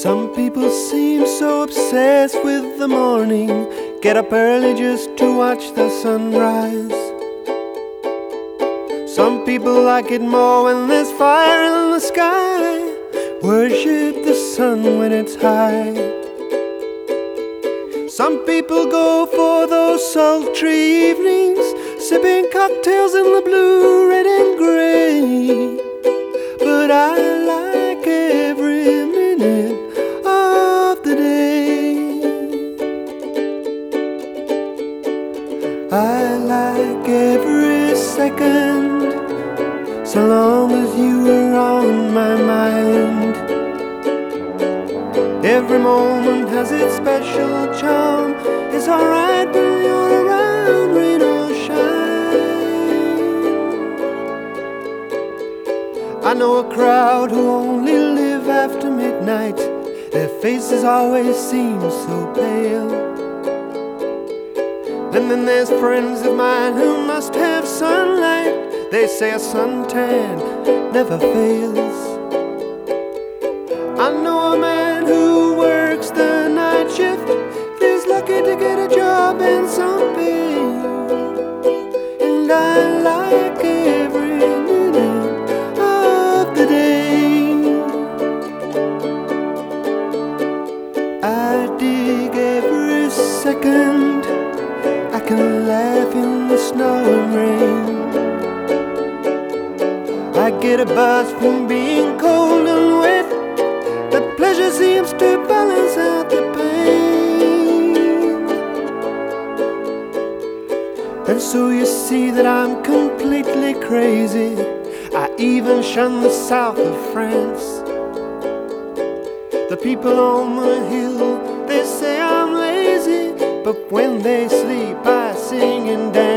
Some people seem so obsessed with the morning, get up early just to watch the sunrise. Some people like it more when there's fire in the sky, worship the sun when it's high. Some people go for those sultry evenings, sipping cocktails in the blue, red and grey. But I like every minute of the day. I like every second, so long as you are on my mind. Every moment has its special charm. It's alright when you're around, rain or shine. I know a crowd who only live after midnight. Their faces always seem so pale. And then there's friends of mine who must have sunlight. They say a suntan never fails. I know a man who works the night shift, feels lucky to get a job and some pay. And I like every minute of the day. I dig every second. I can laugh in the snow and rain. I get a buzz from being cold and wet. The pleasure seems to balance out the pain. And so you see that I'm completely crazy. I even shun the south of France. The people on the hill, they say I'm lazy, but when they sleep I sing and dance.